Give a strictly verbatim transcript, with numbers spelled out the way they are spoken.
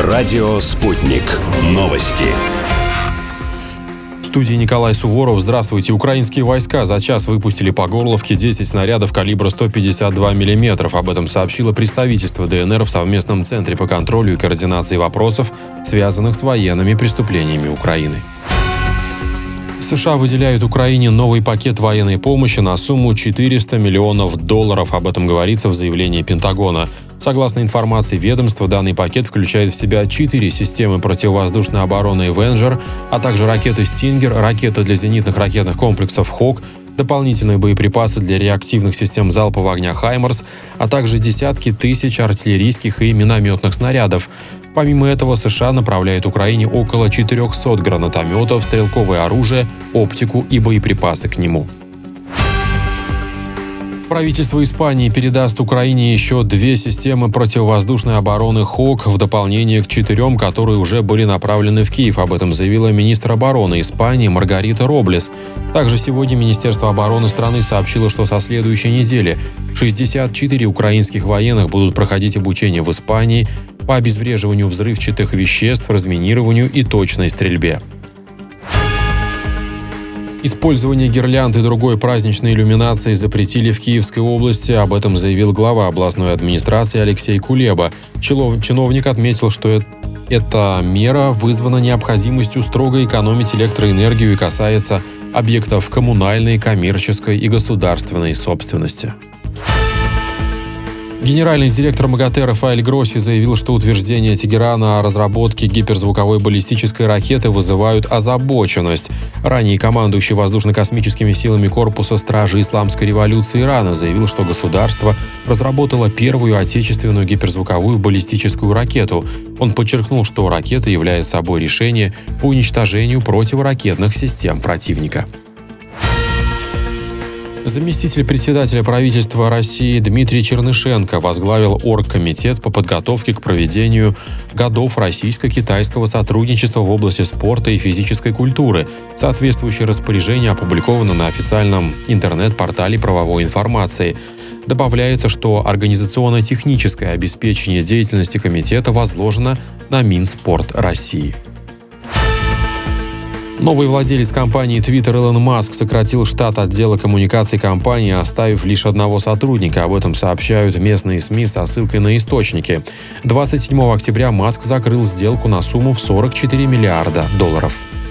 Радио «Спутник». Новости. В студии Николай Суворов. Здравствуйте. Украинские войска за час выпустили по Горловке десять снарядов калибра сто пятьдесят два миллиметра. Об этом сообщило представительство ДНР в совместном центре по контролю и координации вопросов, связанных с военными преступлениями Украины. США выделяют Украине новый пакет военной помощи на сумму четыреста миллионов долларов. Об этом говорится в заявлении Пентагона. Согласно информации ведомства, данный пакет включает в себя четыре системы противовоздушной обороны «Эвенджер», а также ракеты «Стингер», ракеты для зенитных ракетных комплексов «Хок», дополнительные боеприпасы для реактивных систем залпового огня «Хаймарс», а также десятки тысяч артиллерийских и минометных снарядов. Помимо этого, США направляют Украине около четырехсот гранатометов, стрелковое оружие, оптику и боеприпасы к нему. Правительство Испании передаст Украине еще две системы противовоздушной обороны «Хок» в дополнение к четырем, которые уже были направлены в Киев. Об этом заявила министр обороны Испании Маргарита Роблес. Также сегодня Министерство обороны страны сообщило, что со следующей недели шестьдесят четыре украинских военных будут проходить обучение в Испании по обезвреживанию взрывчатых веществ, разминированию и точной стрельбе. Использование гирлянд и другой праздничной иллюминации запретили в Киевской области. Об этом заявил глава областной администрации Алексей Кулеба. Чиновник отметил, что эта мера вызвана необходимостью строго экономить электроэнергию и касается объектов коммунальной, коммерческой и государственной собственности. Генеральный директор МАГАТЭ Рафаэль Гросси заявил, что утверждения Тегерана о разработке гиперзвуковой баллистической ракеты вызывают озабоченность. Ранее командующий воздушно-космическими силами корпуса Стражи Исламской революции Ирана заявил, что государство разработало первую отечественную гиперзвуковую баллистическую ракету. Он подчеркнул, что ракета является собой решение по уничтожению противоракетных систем противника. Заместитель председателя правительства России Дмитрий Чернышенко возглавил оргкомитет по подготовке к проведению годов российско-китайского сотрудничества в области спорта и физической культуры. Соответствующее распоряжение опубликовано на официальном интернет-портале правовой информации. Добавляется, что организационно-техническое обеспечение деятельности комитета возложено на Минспорт России. Новый владелец компании Twitter Илон Маск сократил штат отдела коммуникаций компании, оставив лишь одного сотрудника. Об этом сообщают местные СМИ со ссылкой на источники. двадцать седьмого октября Маск закрыл сделку на сумму в сорок четыре миллиарда долларов.